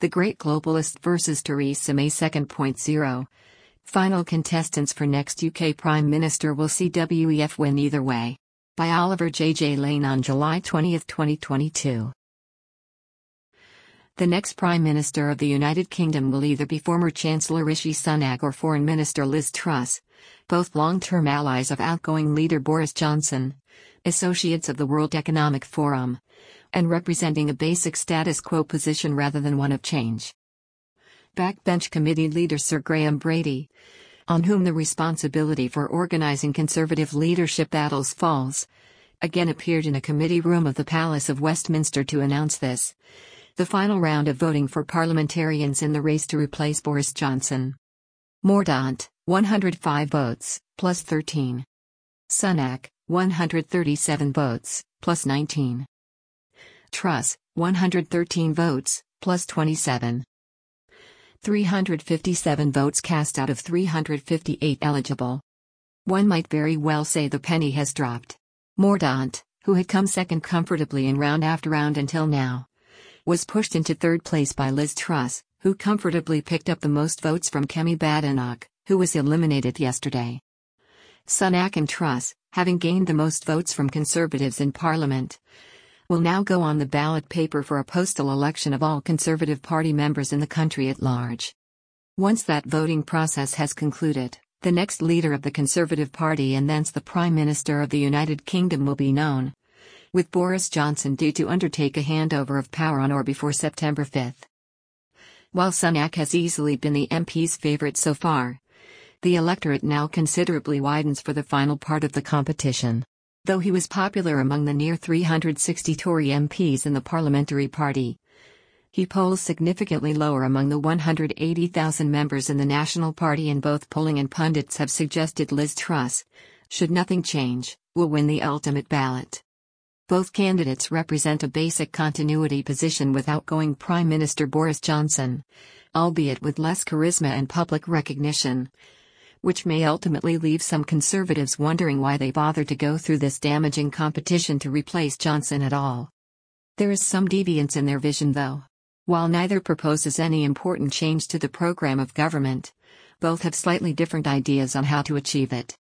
The Great Globalist vs Theresa May 2.0. Final contestants for next UK Prime Minister will see WEF win either way. By Oliver J. Lane on July 20, 2022. The next Prime Minister of the United Kingdom will either be former Chancellor Rishi Sunak or Foreign Minister Liz Truss, both long-term allies of outgoing leader Boris Johnson, associates of the World Economic Forum, and representing a basic status quo position rather than one of change. Backbench Committee leader Sir Graham Brady, on whom the responsibility for organising Conservative leadership battles falls, again appeared in a committee room of the Palace of Westminster to announce this, the final round of voting for parliamentarians in the race to replace Boris Johnson. Mordaunt, 105 votes, plus 13. Sunak, 137 votes, plus 19. Truss, 113 votes, plus 27. 357 votes cast out of 358 eligible. One might very well say the penny has dropped. Mordaunt, who had come second comfortably in round after round until now, was pushed into third place by Liz Truss, who comfortably picked up the most votes from Kemi Badenoch, who was eliminated yesterday. Sunak and Truss, having gained the most votes from Conservatives in Parliament, will now go on the ballot paper for a postal election of all Conservative Party members in the country at large. Once that voting process has concluded, the next leader of the Conservative Party and thence the Prime Minister of the United Kingdom will be known, with Boris Johnson due to undertake a handover of power on or before September 5. While Sunak has easily been the MP's favourite so far, the electorate now considerably widens for the final part of the competition. Though he was popular among the near 360 Tory MPs in the Parliamentary Party, he polls significantly lower among the 180,000 members in the National Party, and both polling and pundits have suggested Liz Truss, should nothing change, will win the ultimate ballot. Both candidates represent a basic continuity position with outgoing Prime Minister Boris Johnson, albeit with less charisma and public recognition, which may ultimately leave some Conservatives wondering why they bothered to go through this damaging competition to replace Johnson at all. There is some deviance in their vision though. While neither proposes any important change to the programme of government, both have slightly different ideas on how to achieve it.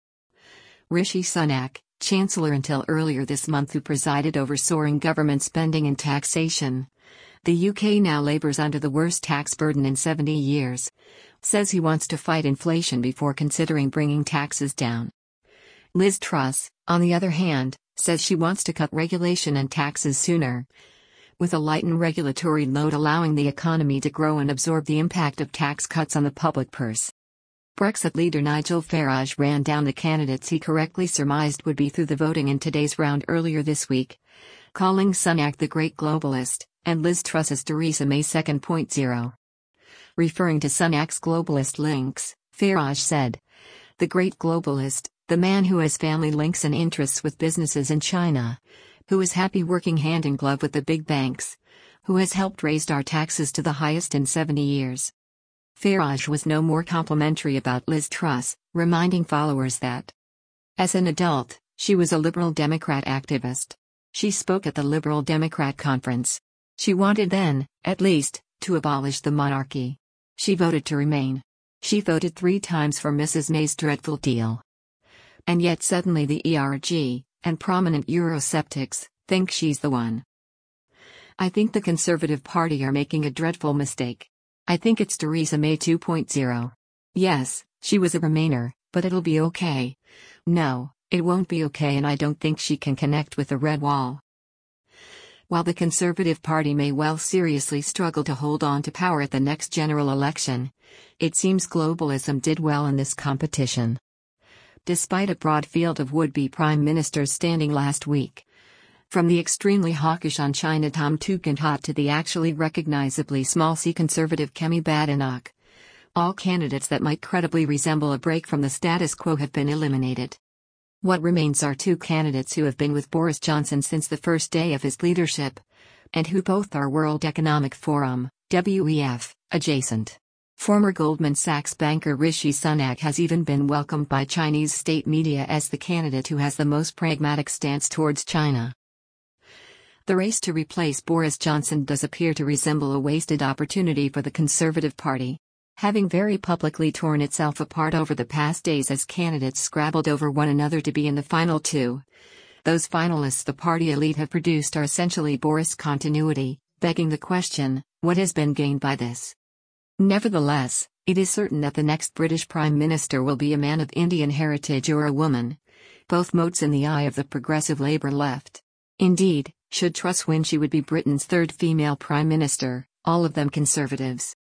Rishi Sunak, Chancellor until earlier this month, who presided over soaring government spending and taxation, the UK now labours under the worst tax burden in 70 years, says he wants to fight inflation before considering bringing taxes down. Liz Truss, on the other hand, says she wants to cut regulation and taxes sooner, with a lightened regulatory load allowing the economy to grow and absorb the impact of tax cuts on the public purse. Brexit leader Nigel Farage ran down the candidates he correctly surmised would be through the voting in today's round earlier this week, calling Sunak the Great Globalist, and Liz Truss as Theresa May 2.0. Referring to Sunak's globalist links, Farage said, "The Great Globalist, the man who has family links and interests with businesses in China, who is happy working hand in glove with the big banks, who has helped raise our taxes to the highest in 70 years. Farage was no more complimentary about Liz Truss, reminding followers that, as an adult, she was a Liberal Democrat activist. She spoke at the Liberal Democrat conference. She wanted then, at least, to abolish the monarchy. She voted to remain. She voted 3 times for Mrs. May's dreadful deal. And yet suddenly the ERG, and prominent Eurosceptics, think she's the one. I think the Conservative Party are making a dreadful mistake. I think it's Theresa May 2.0. Yes, she was a Remainer, but it'll be okay. No, it won't be okay, and I don't think she can connect with the Red Wall." While the Conservative Party may well seriously struggle to hold on to power at the next general election, it seems globalism did well in this competition. Despite a broad field of would-be prime ministers standing last week, from the extremely hawkish on China Tom Tugendhat to the actually recognizably small-c Conservative Kemi Badenoch, all candidates that might credibly resemble a break from the status quo have been eliminated. What remains are 2 candidates who have been with Boris Johnson since the first day of his leadership, and who both are World Economic Forum, WEF, adjacent. Former Goldman Sachs banker Rishi Sunak has even been welcomed by Chinese state media as the candidate who has the most pragmatic stance towards China. The race to replace Boris Johnson does appear to resemble a wasted opportunity for the Conservative Party. Having very publicly torn itself apart over the past days as candidates scrabbled over one another to be in the final two. Those finalists the party elite have produced are essentially Boris continuity, begging the question, what has been gained by this? Nevertheless, it is certain that the next British Prime Minister will be a man of Indian heritage or a woman. Both motes in the eye of the progressive Labour left. Indeed, should Truss win, she would be Britain's third female Prime Minister, all of them Conservatives.